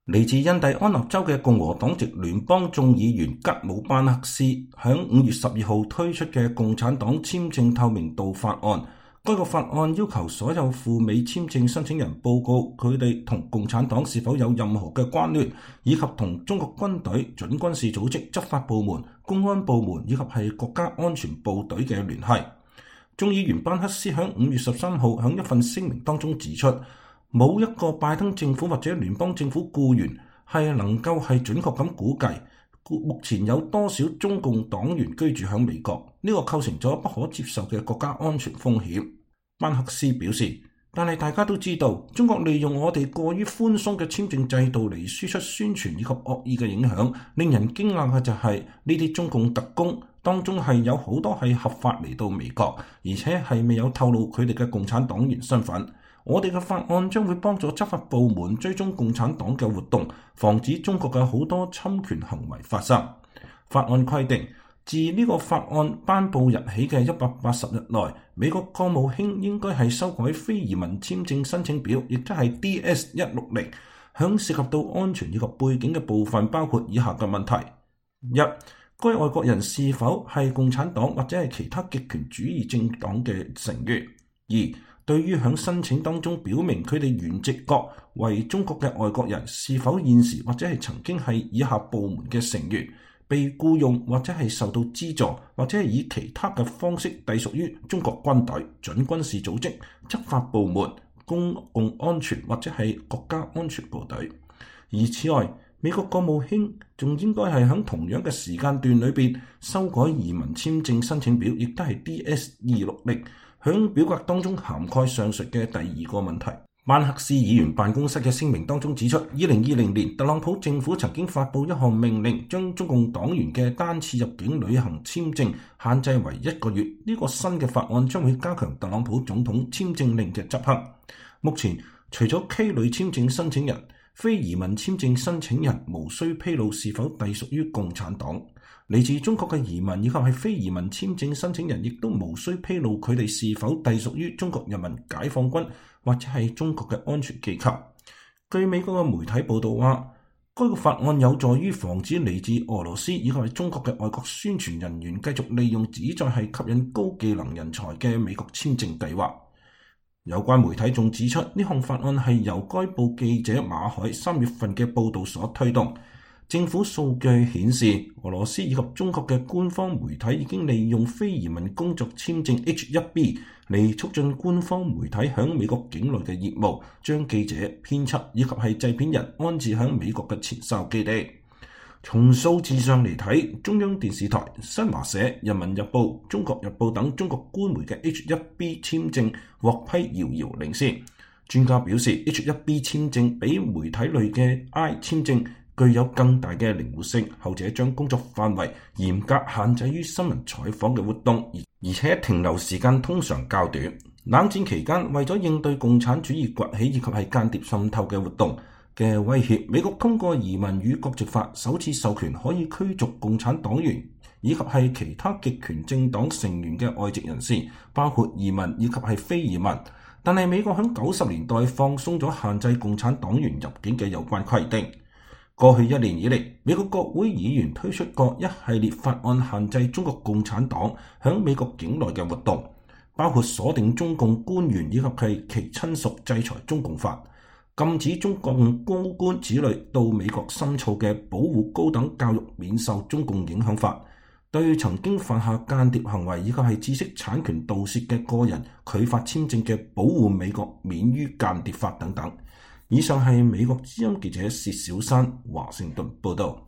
嚟自印第安納州嘅共和黨籍聯邦眾議員吉姆班克斯喺5月12號推出嘅共產黨簽證透明度法案。該個法案要求所有赴美簽證申請人報告佢哋同共產黨是否有任何嘅關聯，以及同中國軍隊、準軍事組織、執法部門、公安部門以及係國家安全部隊嘅聯繫。眾議員班克斯喺5月13號喺一份聲明當中指出，冇一個拜登政府或者聯邦政府僱員係能夠係準確咁估計目前有多少中共黨員居住喺美國，呢個構成咗不可接受嘅國家安全風險。班克斯表示，但係大家都知道，中國利用我哋過於寬鬆嘅簽證制度嚟輸出宣傳以及惡意嘅影響。令人驚訝嘅就係呢啲中共特工當中係有好多係合法嚟到美國，而且係未有透露佢哋嘅共產黨員身份。我哋嘅法案將會幫助執法部門追蹤共產黨嘅活動，防止中國嘅好多侵權行為發生。法案規定，自呢個法案頒布日起嘅180日內，美國國務卿應該係修改非移民簽證申請表，亦即係 DS-160。響涉及到安全以及背景嘅部分，包括以下嘅問題：一、該外國人是否係共產黨或者係其他極權主義政黨嘅成員；二、對於響申請當中表明佢哋原籍國為中國嘅外國人，是否現時或者係曾經係以下部門嘅成員，被僱用或者係受到資助，或者係以其他嘅方式隸屬於中國軍隊、準軍事組織、執法部門、公共安全或者係國家安全部隊。而此外，美國國務卿仲應該係喺同樣嘅時間段裏邊修改移民簽證申請表，亦都係 DS-260。喺表格當中涵蓋上述嘅第二個問題。班克斯議員辦公室嘅聲明當中指出，2020年特朗普政府曾經發布一項命令，將中共黨員嘅單次入境旅行簽證限制為1個月。呢個新嘅法案將會加強特朗普總統簽證令嘅執行。目前，除咗 K 類簽證申請人，非移民簽證申請人無需披露是否隸屬於共產黨。嚟自中國嘅移民以及係非移民簽證申請人，亦都無需披露佢哋是否隸屬於中國人民解放軍或者係中國嘅安全機構。據美國嘅媒體報道話，該個法案有助於防止嚟自俄羅斯以及係中國嘅外國宣傳人員繼續利用旨在係吸引高技能人才嘅美國簽證計劃。有關媒體仲指出，呢項法案係由該報記者馬海3月份嘅報導所推動。政府數據顯示，俄羅斯以及中國嘅官方媒體已經利用非移民工作簽證 H-1B 嚟促進官方媒體響美國境內嘅業務，將記者、編輯以及係製片人安置響美國嘅前哨基地。從數字上嚟睇，中央電視台、新華社、人民日報、中國日報等中國官媒嘅 H-1B 簽證獲批遙遙領先。專家表示，H-1B 簽證比媒體類嘅 I 簽證具有更大嘅靈活性，後者將工作範圍嚴格限制於新聞採訪嘅活動，而且停留時間通常較短。冷戰期間，為咗應對共產主義崛起以及係間諜滲透嘅活動嘅威脅，美國通過移民與國籍法首次授權可以驅逐共產黨員以及係其他極權政黨成員嘅外籍人士，包括移民以及係非移民。但係美國喺90年代放鬆咗限制共產黨員入境嘅有關規定。過去1年以嚟，美國國會議員推出過一系列法案，限制中國共產黨喺美國境內嘅活動，包括鎖定中共官員以及其親屬、制裁中共法、禁止中共高官子女到美國深造嘅保護高等教育免受中共影響法，對曾經犯下間諜行為以及係知識產權盜竊嘅個人拒發簽證嘅保護美國免於間諜法等等。以上係美國之音記者薛小山華盛頓報道。